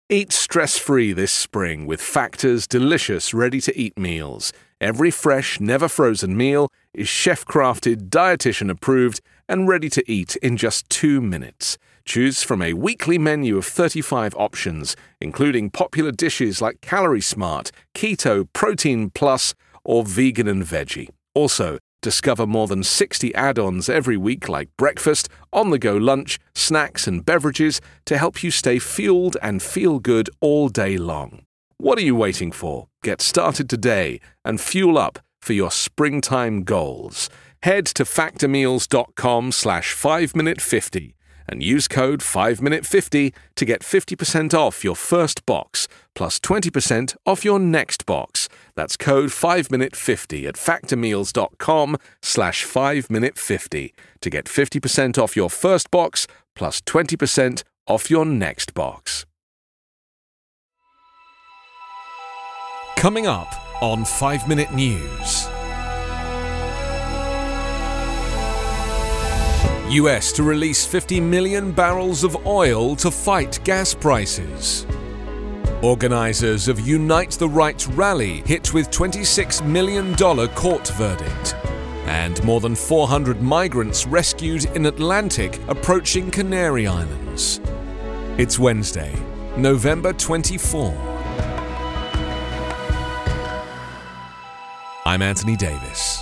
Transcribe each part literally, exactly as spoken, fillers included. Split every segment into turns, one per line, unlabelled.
Eat stress-free this spring with Factor's delicious ready-to-eat meals. Every fresh, never-frozen meal is chef-crafted, dietitian-approved, and ready to eat in just two minutes. Choose from a weekly menu of thirty-five options, including popular dishes like Calorie Smart, Keto, Protein Plus, or Vegan and Veggie. Also, discover more than sixty add-ons every week like breakfast, on-the-go lunch, snacks and beverages to help you stay fueled and feel good all day long. What are you waiting for? Get started today and fuel up for your springtime goals. Head to factormeals.com slash 5minute50 and use code five minute fifty to get fifty percent off your first box plus twenty percent off your next box. That's code five minute fifty at factormeals.com slash 5minute50 to get fifty percent off your first box plus twenty percent off your next box.
Coming up on five minute News. U S to release fifty million barrels of oil to fight gas prices. Organisers of Unite the Right rally hit with twenty-six million dollars court verdict. And more than four hundred migrants rescued in Atlantic approaching Canary Islands. It's Wednesday, November twenty-fourth. I'm Anthony Davis.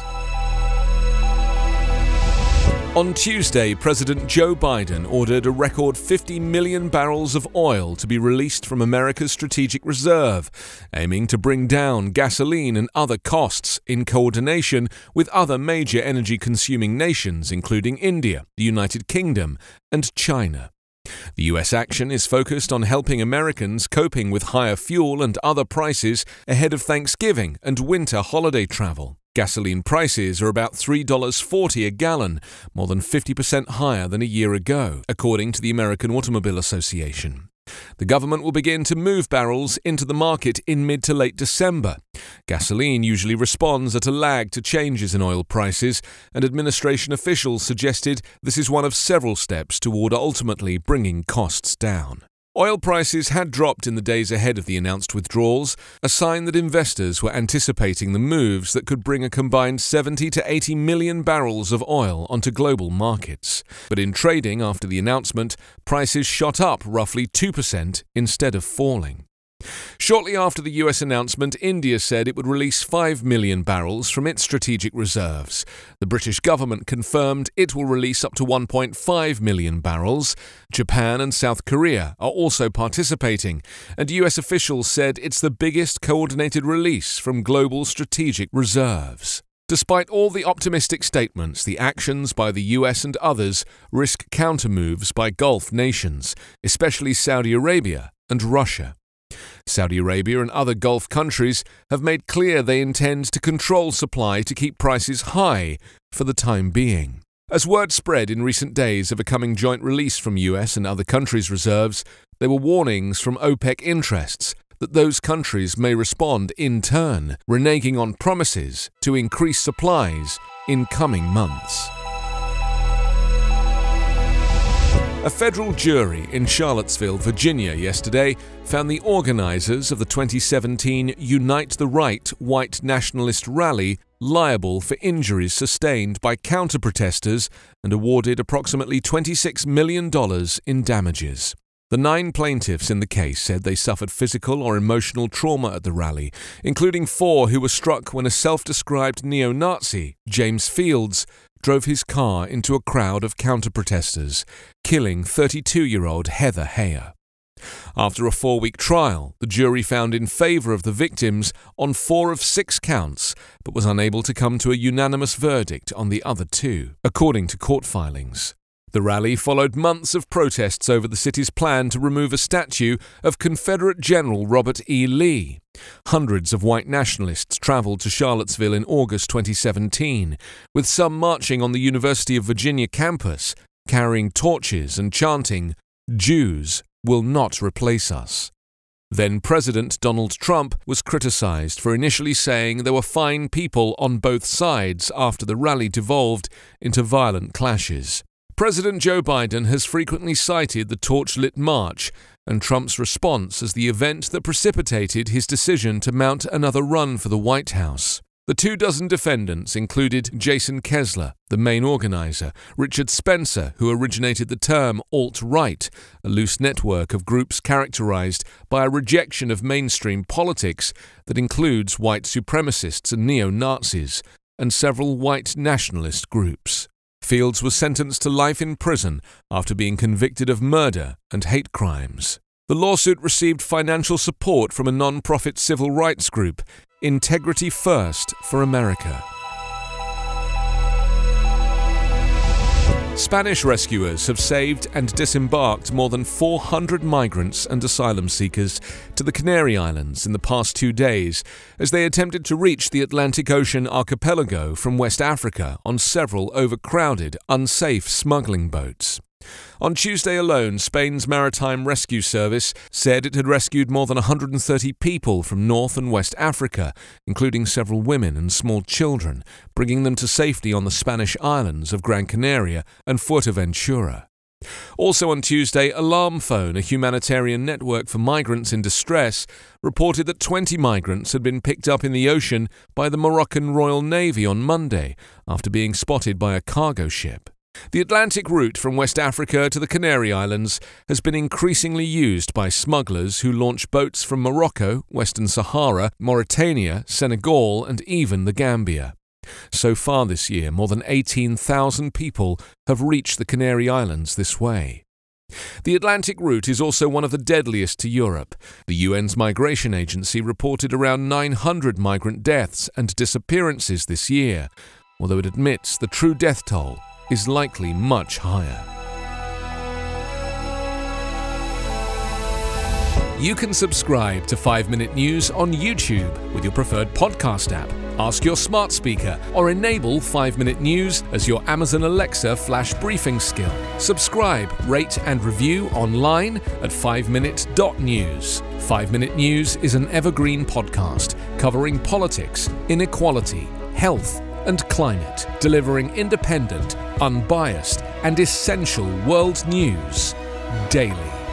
On Tuesday, President Joe Biden ordered a record fifty million barrels of oil to be released from America's strategic reserve, aiming to bring down gasoline and other costs in coordination with other major energy-consuming nations, including India, the United Kingdom, and China. The U S action is focused on helping Americans coping with higher fuel and other prices ahead of Thanksgiving and winter holiday travel. Gasoline prices are about three dollars and forty cents a gallon, more than fifty percent higher than a year ago, according to the American Automobile Association. The government will begin to move barrels into the market in mid to late December. Gasoline usually responds at a lag to changes in oil prices, and administration officials suggested this is one of several steps toward ultimately bringing costs down. Oil prices had dropped in the days ahead of the announced withdrawals, a sign that investors were anticipating the moves that could bring a combined seventy to eighty million barrels of oil onto global markets. But in trading after the announcement, prices shot up roughly two percent instead of falling. Shortly after the U S announcement, India said it would release five million barrels from its strategic reserves. The British government confirmed it will release up to one point five million barrels. Japan and South Korea are also participating, and U S officials said it's the biggest coordinated release from global strategic reserves. Despite all the optimistic statements, the actions by the U S and others risk countermoves by Gulf nations, especially Saudi Arabia and Russia. Saudi Arabia and other Gulf countries have made clear they intend to control supply to keep prices high for the time being. As word spread in recent days of a coming joint release from U S and other countries' reserves, there were warnings from OPEC interests that those countries may respond in turn, reneging on promises to increase supplies in coming months. A federal jury in Charlottesville, Virginia, yesterday found the organizers of the twenty seventeen Unite the Right white nationalist rally liable for injuries sustained by counter-protesters and awarded approximately twenty-six million dollars in damages. The nine plaintiffs in the case said they suffered physical or emotional trauma at the rally, including four who were struck when a self-described neo-Nazi, James Fields, drove his car into a crowd of counter-protesters, killing thirty-two-year-old Heather Heyer. After a four-week trial, the jury found in favor of the victims on four of six counts, but was unable to come to a unanimous verdict on the other two, according to court filings. The rally followed months of protests over the city's plan to remove a statue of Confederate General Robert E. Lee. Hundreds of white nationalists traveled to Charlottesville in August twenty seventeen, with some marching on the University of Virginia campus, carrying torches and chanting, "Jews will not replace us." Then President Donald Trump was criticized for initially saying there were fine people on both sides after the rally devolved into violent clashes. President Joe Biden has frequently cited the torchlit march and Trump's response as the event that precipitated his decision to mount another run for the White House. The two dozen defendants included Jason Kessler, the main organizer, Richard Spencer, who originated the term alt-right, a loose network of groups characterized by a rejection of mainstream politics that includes white supremacists and neo-Nazis, and several white nationalist groups. Fields was sentenced to life in prison after being convicted of murder and hate crimes. The lawsuit received financial support from a non-profit civil rights group, Integrity First for America. Spanish rescuers have saved and disembarked more than four hundred migrants and asylum seekers to the Canary Islands in the past two days as they attempted to reach the Atlantic Ocean archipelago from West Africa on several overcrowded, unsafe smuggling boats. On Tuesday alone, Spain's Maritime Rescue Service said it had rescued more than one hundred thirty people from North and West Africa, including several women and small children, bringing them to safety on the Spanish islands of Gran Canaria and Fuerteventura. Also on Tuesday, Alarm Phone, a humanitarian network for migrants in distress, reported that twenty migrants had been picked up in the ocean by the Moroccan Royal Navy on Monday after being spotted by a cargo ship. The Atlantic route from West Africa to the Canary Islands has been increasingly used by smugglers who launch boats from Morocco, Western Sahara, Mauritania, Senegal, and even the Gambia. So far this year, more than eighteen thousand people have reached the Canary Islands this way. The Atlantic route is also one of the deadliest to Europe. The U N's Migration Agency reported around nine hundred migrant deaths and disappearances this year, although it admits the true death toll is likely much higher. You can subscribe to five minute News on YouTube with your preferred podcast app. Ask your smart speaker or enable five minute News as your Amazon Alexa flash briefing skill. Subscribe, rate and review online at five minute dot news. five minute News is an evergreen podcast covering politics, inequality, health, and climate, delivering independent, unbiased, and essential world news daily.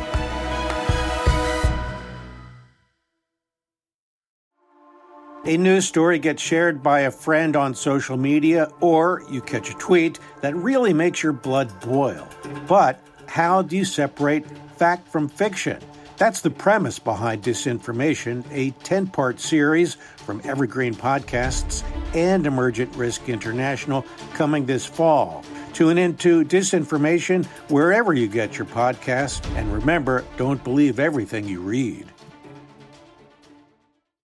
A news story gets shared by a friend on social media, or you catch a tweet that really makes your blood boil. But how do you separate fact from fiction? That's the premise behind Disinformation, a ten-part series from Evergreen Podcasts and Emergent Risk International coming this fall. Tune into Disinformation wherever you get your podcasts, and remember, don't believe everything you read.